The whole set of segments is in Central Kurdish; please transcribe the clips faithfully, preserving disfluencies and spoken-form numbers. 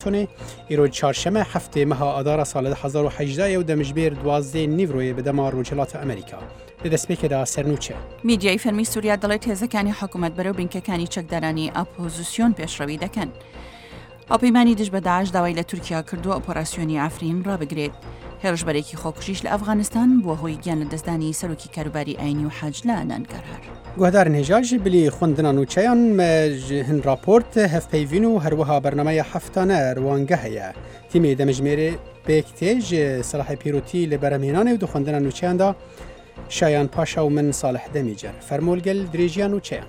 تونه ایرو چهارشنبه هفته ماه آذار سال هزار و هجده و دمجبیر دوازده نیوروی به دمار وجلات امریکا. لدەستپێکێدا دا سەرنوچە. میدیای فەرمی سووریا دەڵێت هێزەکانی حکوومەت بەرەو بنکەکانی چەکدارانی ئاپۆزیسیۆن پێشڕەوی دەکەن. هاوپەیمانی دژ بە داعش داوای لە تورکیا کردووە ئۆپۆراسیۆنی ئافرین ڕابگرێت. هێرشبەرێکی خۆکوژیش لە ئەفغانستان بووە هۆی گیان لە دەستدانی سەرۆکی کاروباری ئاینی و حەج لە نانگەرهار. گوهدارن هێژاژ بلی خوندنا نوچەیان هەن راپۆرت هەفپەیڤین و هەروەها بەرنامەیە هەفتانە ڕوانگە هەیە. تیمی دەمەژمێرێ پێکتێژ سەلاحی پیرۆتی لە بەرەمهێنانێ و دو خوندنا نوچەیاندا شایان پاشا و من صالح دەمیجەر فەرمۆلگەل درێژیان نوچەیان.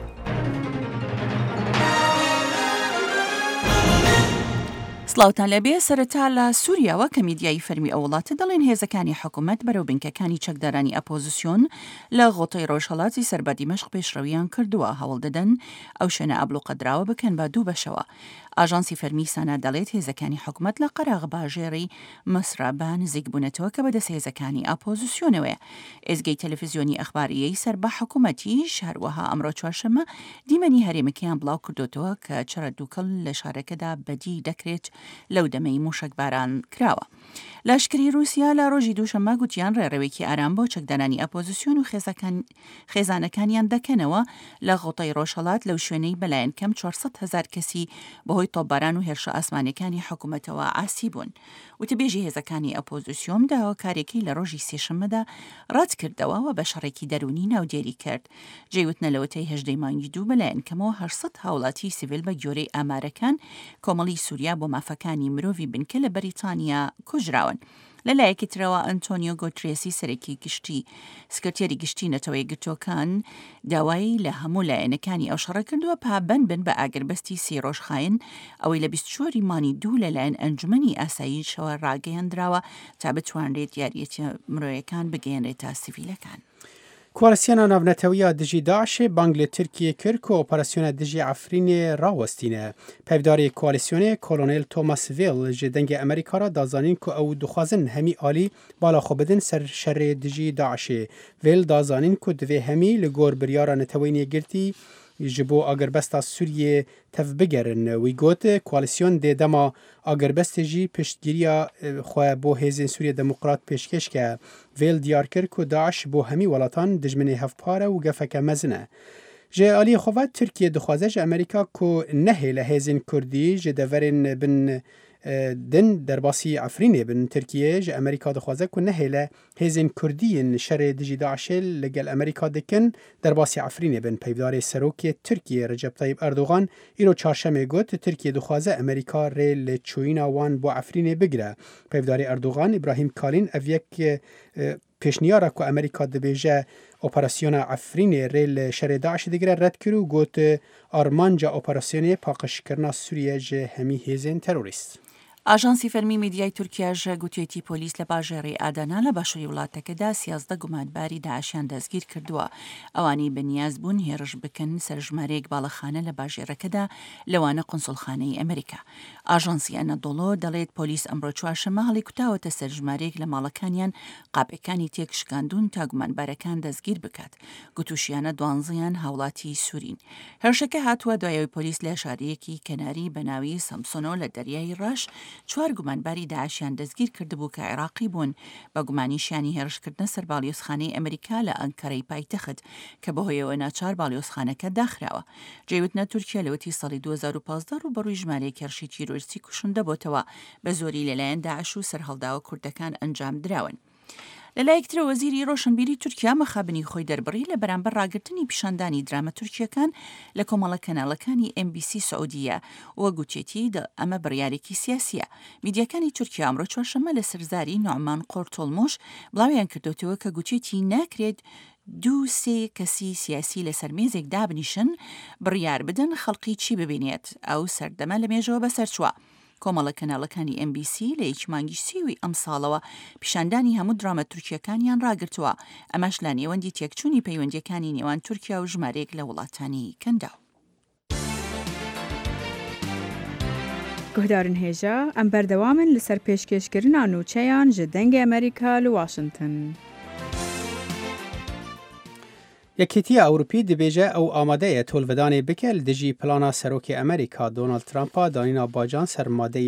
سلااوتان لەبێ سەرەتا لە سووریاوە کە میدیای فەرمی ئەو وڵاتە دەڵێن هێزەکانی حکوومەت بەرەو بنکەکانی چەکدارانی ئەپۆزیسیۆن لە غۆتەی ڕۆژهەڵاتی سەربە دیمەشق پێشڕەویان کردووە هەوڵ دەدەن ئەو شوێنە ئەبلوقەدراوە بکەن بە دوو بەشەوە. ئاژانسی فەرمی سانا دەڵێت هێزەکانی حکوومەت لە قەراغ باژێڕی مەسرابە نزیک بوونەتەوە کە بەدەست هێزەکانی ئاپۆزیسیۆنەوەیە. ئێزگەی تەلەڤیزیۆنی ئەخباریەی سەر بە حکوومەتیش هەروەها ئەمڕۆ چوارشەممە دیمەنی هەرێمەکەیان بڵاو کردوتەوە کە چرە دووکەڵ لە شارەکەدا بەدی دەکرێت لەو دەمەی موشک باران کراوە. لاشکری رووسیا لە ڕۆژی دووشەممە گوتیان ڕێڕەوێکی ئارام بۆ چەکدانانی ئەپۆزیسیۆن و خێزانەکانیان دەکەنەوە لە غۆتەی ڕۆژهەڵات لەو شوێنەی بەلایەن کەم چوارسەد هەزار کەسی بەهۆی تۆپباران و هێرشە ئاسمانەکانی حکوومەتەوە ئاسی بوون. وتەبێژی هێزەکانی ئەپۆزیسیۆن داواکارێکی لە ڕۆژی سێشەممەدا ڕات کردەوە و بە شەڕێکی دەرونی ناودێری کرد. جێوتنە لەوەتەی هەژدەی مانگی دوو بەلایەن کەمەوە هەشت هاوڵاتی سیڤیل بە گۆرەی ئامارەکان کۆمەڵی سووریا بۆ مافەکانی مرۆڤی بنکە لە بەریتانیا کوژراون. لەلایەکی ترەوە ئەنتۆنیۆ گۆترێسی سەرێکی گشتی سکرتێری گشتی نەتەوەی گرتوەکان داوای لە هەموو لایەنەکانی ئەو شەڕە کردووە پابەن بن بە ئاگربەستی سێ ڕۆژخاین ئەوەی لە بیست و چوار مانی دوو لەلایەن ئەنجومەنی ئاساییشەوە ڕاگەیەندراوە تا بتوانرێت یاریەتی مرۆیەکان بگەێنرێتە سیڤیلەکان. کوالسیۆنە ناونەتەوەیە دژی داعش بانگ لە تورکیە کرد کە ئۆپەراسیۆنە دژی عەفرینێ ڕاوەستینە. پەیداری کوالسیۆنێ کۆلۆنێل تۆماس ڤێڵ ji dengê Amerîka ra dazanîn ku ew dixwazin hemî alî bala xwe bidin ser şerê dijî Daişê. Vêl dazanîn ku divê hemî li gor biryara netewînê girtî ji bo agirbesta Sûriyê tev bigerin. Wî got koalîsyon dê dema agirbestê jî piştgiriya xwe bo hêzên Sûriya Demokrat pêşkêş ke. Vêl diyar kir ku Daeş bo hemî welatan dijminê hevpar e û gefeke mezin e. Ji aliyê xwe ve Tirkiye dixwaze ji Amerîka ku nehêle hêzên Kurdî ji deverên bin din derbasî Efrînê bin. Tirkiye ji Amerîka dixwaze ku nehêle hêzên Kurdî şerê dijî Daişê li gel Amerîka dikin derbasî Efrînê bin. Peyvdarê serokê Tirkiye Recep Tayyip Erdogan îro çarşemê got Tirkiye dixwaze Amerîka rê li çûyîna wan bo Efrînê bigire. Peyvdarê Erdogan İbrahim Kalîn ev yek pêşniyara ku Amerîka dibêje operasyona Efrînê rê li şerê Daişê digire red kir û got armanca operasyonê paqijkirina Sûriye ji hemî hêzên terorîst. ئاژانسی فەرمی میدیای تورکیاژ گوتوێتی پۆلیس لە باژێڕی ئادانا لە باشووری وڵاتەکەدا سیازدە گومانباری داعشیان دەستگیر کردووە. ئەوانی بەنیاز بوون هێرش بکەن سەرژمارەیەک باڵەخانە لە باژێڕەکەدا لەوانە قونسڵخانەی ئەمریکا. ئاژانسی ئەنەدۆڵۆ دەڵێت پۆلیس ئەمڕۆ چوارشەممە هەڵی کوتاوەتە سەرژمارەیەک لە ماڵەکانیان قاپەکانی تێکشکاندون تا گومانبارەکان دەستگیر بکات. گوتوشیانە دوانزەیان هاوڵاتی سوورین. هێرشەکە هاتووە دوایەوەی پۆلیس لە شارەیەکی کەناری بە ناوی سەمسۆنۆ لە دەریای ڕاش چوار گومانباری داعشیان دەستگیر کردبوو کە عێراقی بوون بە گومانیشیانی هێرشکردنە سەر باڵیۆزخانەی ئەمریکا لە ئەنکەرەی پایتەخت کە بەهۆیەوە ناچار باڵیۆزخانەکە داخراوە. جێوتنە تورکیا لەوەتی ساڵی دوو هەزار و پانزدە ڕوبەڕووی ژمارەیەک هێرشی تیرۆریستی کوشندە بۆتەوە بە زۆری لەلایەن داعش و سەرهەڵداوە کوردەکان ئەنجام دراون. لەلایەکترە وەزیری ڕۆشنبیری تورکیا مەخابنی خۆی دەربڕی لە بەرامبەر ڕاگررتنی پیشاندانی درامە تورکیەکان لە کۆمەڵە کەناڵەکانی ئێم بی سی سعودیە وە گوتێتی ئەمە بڕیارێکی سیاسیە. میدیەکانی تورکیا ئەمڕۆ چوارشەممە لە سەرزاری نوعمان قۆرتۆڵمۆش بڵاویان کردوتەوە کە گوتێتی ناکرێت دوو سێ کەسی سیاسی لە سەرمێزێک دابنیشن بڕیار بدەن خەڵقی چی ببینێت ئەو سەردەمە لە مێژەوە بەسەرچووە. کۆمەڵە کەناڵەکانی ئێم بی سی لە یەک مانگی سێوی ئەم ساڵەوە پیشاندانی هەموو درامە تورکیەکانیان ڕاگرتووە. ئەمەش لە نێوەندی تێکچوونی پەیوەندیەکانی نێوان تورکیا و ژمارەیەک لە وڵاتانی کەندا. گوهدارن هێژە ئەم بەردەوامن لەسەر پێشکەشکردنا نوچەیان ji dengê Amerîka li Washington. یەکێتیە ئەوروپی دەبێژە ئەو ئامادەیە تۆلڤدانێ بکە لە دژی پلانا سەرۆکی ئەمریکا دۆناڵد ترامپا دانینا باجان سەرمادەی